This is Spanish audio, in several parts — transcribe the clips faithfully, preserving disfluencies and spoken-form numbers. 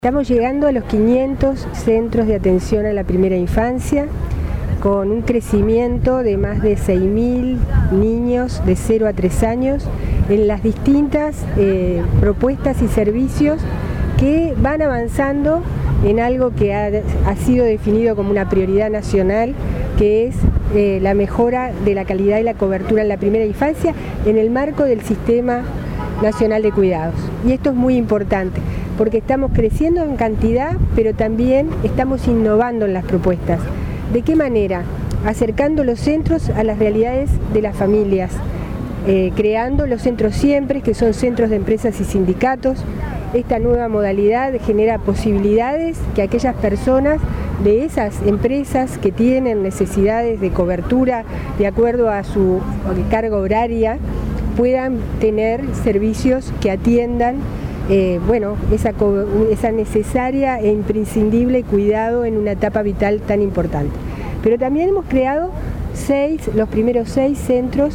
Estamos llegando a los quinientos centros de atención a la primera infancia, con un crecimiento de más de seis mil niños de cero a tres años en las distintas eh, propuestas y servicios que van avanzando en algo que ha, ha sido definido como una prioridad nacional, que es eh, la mejora de la calidad y la cobertura en la primera infancia en el marco del Sistema Nacional de Cuidados. Y esto es muy importante, porque estamos creciendo en cantidad, pero también estamos innovando en las propuestas. ¿De qué manera? Acercando los centros a las realidades de las familias, eh, creando los centros siempre, que son centros de empresas y sindicatos. Esta nueva modalidad genera posibilidades que aquellas personas de esas empresas que tienen necesidades de cobertura de acuerdo a su carga horaria, puedan tener servicios que atiendan eh, bueno, esa, esa necesaria e imprescindible cuidado en una etapa vital tan importante. Pero también hemos creado seis, los primeros seis centros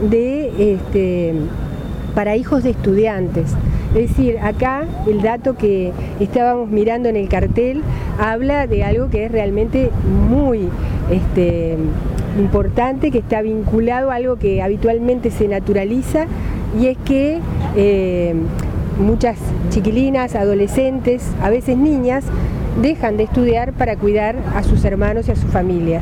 de, este, para hijos de estudiantes. Es decir, acá el dato que estábamos mirando en el cartel habla de algo que es realmente muy este, importante, que está vinculado a algo que habitualmente se naturaliza, y es que eh, muchas chiquilinas, adolescentes, a veces niñas, dejan de estudiar para cuidar a sus hermanos y a sus familias.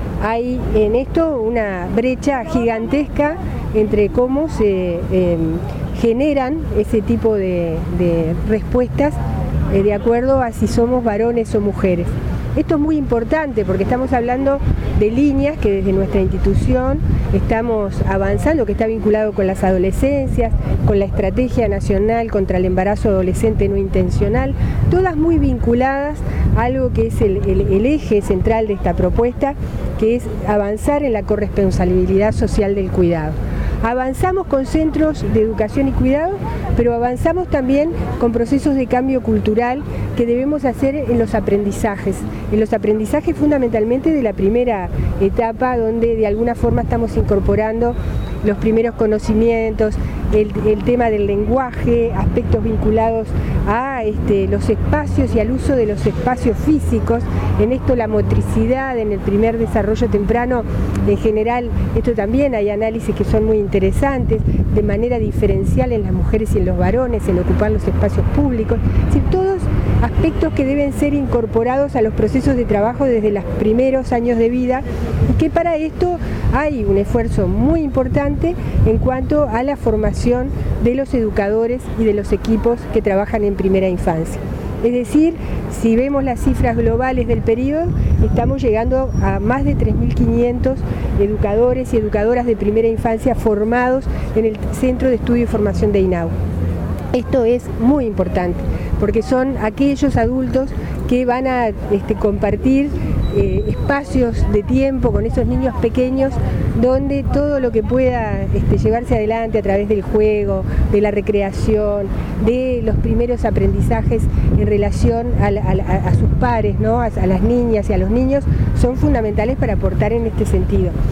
Hay en esto una brecha gigantesca entre cómo se eh, generan ese tipo de, de respuestas eh, de acuerdo a si somos varones o mujeres. Esto es muy importante porque estamos hablando de líneas que desde nuestra institución estamos avanzando, que está vinculado con las adolescencias, con la Estrategia Nacional contra el Embarazo Adolescente No Intencional, todas muy vinculadas a algo que es el, el, el eje central de esta propuesta, que es avanzar en la corresponsabilidad social del cuidado. Avanzamos con centros de educación y cuidado, pero avanzamos también con procesos de cambio cultural que debemos hacer en los aprendizajes, en los aprendizajes fundamentalmente de la primera etapa, donde de alguna forma estamos incorporando los primeros conocimientos, el, el tema del lenguaje, aspectos vinculados a este, los espacios y al uso de los espacios físicos. En esto la motricidad, en el primer desarrollo temprano, en general, esto también hay análisis que son muy interesantes, de manera diferencial en las mujeres y en los varones, en ocupar los espacios públicos. Es decir, todos aspectos que deben ser incorporados a los procesos de trabajo desde los primeros años de vida, y que para esto hay un esfuerzo muy importante en cuanto a la formación de los educadores y de los equipos que trabajan en primera infancia. Es decir, si vemos las cifras globales del periodo, estamos llegando a más de tres mil quinientos educadores y educadoras de primera infancia formados en el Centro de Estudio y Formación de INAU. Esto es muy importante, porque son aquellos adultos que van a este, compartir eh, espacios de tiempo con esos niños pequeños, donde todo lo que pueda este, llevarse adelante a través del juego, de la recreación, de los primeros aprendizajes en relación a, la, a, a sus pares, ¿no? a, a las niñas y a los niños, son fundamentales para aportar en este sentido.